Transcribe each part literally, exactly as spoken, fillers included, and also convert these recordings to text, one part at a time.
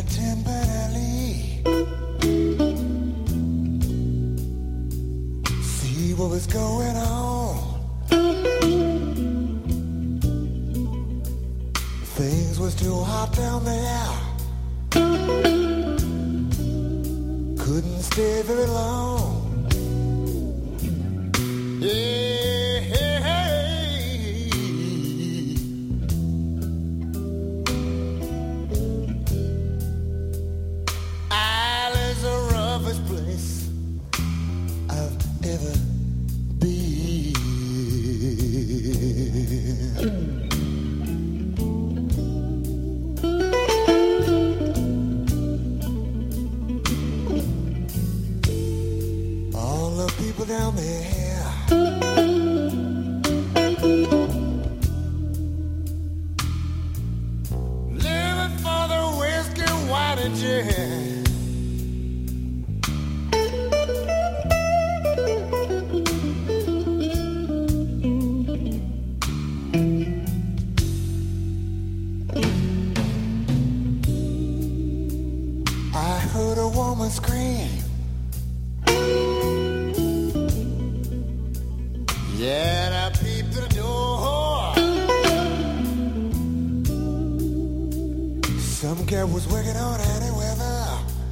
temporarily see what was going on. Things was too hot down there. Couldn't stay very long. Yeah, hey, hey. Ireland's the roughest place I've ever been. All the people down there, living for the whiskey, wine, and gin. I heard a woman scream. Yeah, and I peeped through the door. Some girl was working on any weather.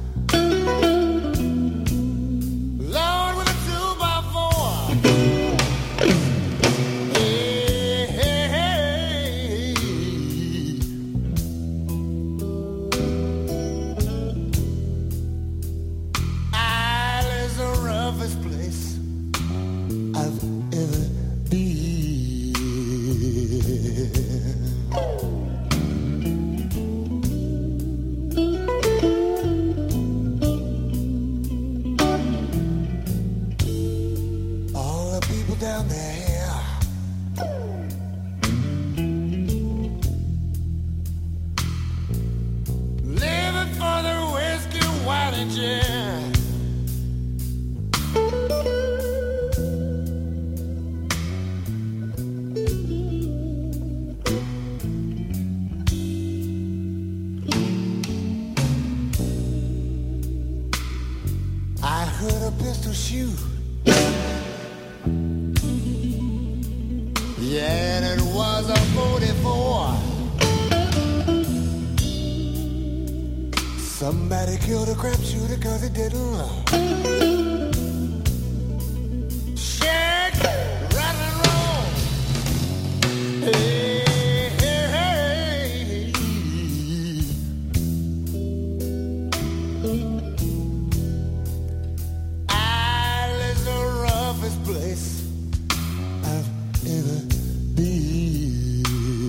Lord, with a two by four. Hey, hey, hey. Island's the roughest place I've ever been. All the people down there, living for the whiskey, wine, and gin. I heard a pistol shoot. Yeah, and it was a forty-four. Somebody killed a crap shooter cause he didn't shake, rattle and roll. Hey, hey, hey. Island's the roughest place I've ever been.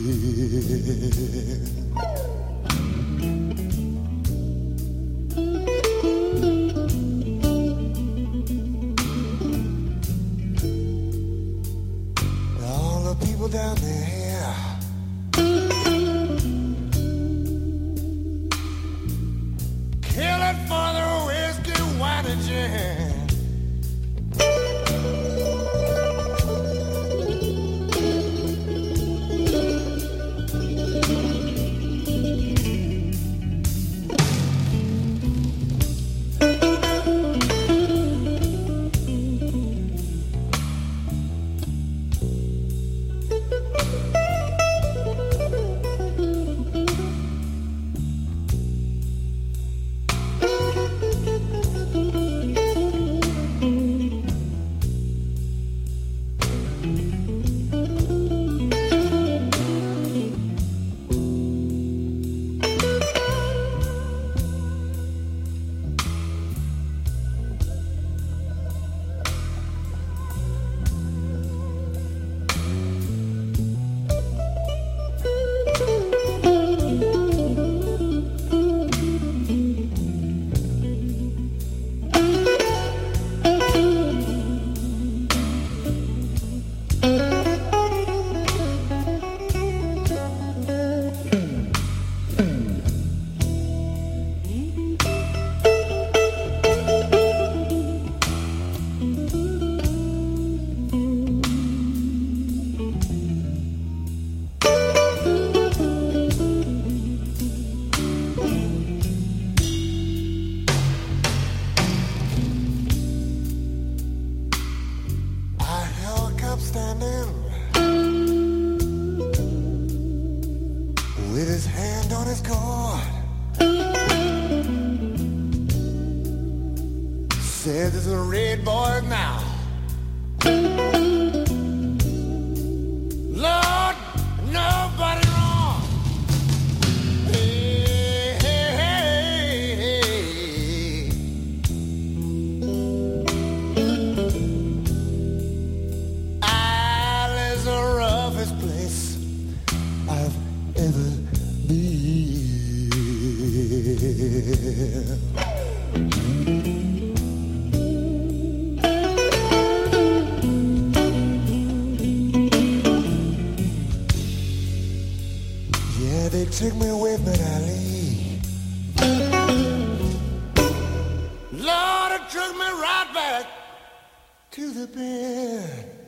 All the people down there, killing for the whiskey, wine, and gin. toughest place I've ever been. Yeah, they took me away from that alley. Lord, it took me right back to the bed.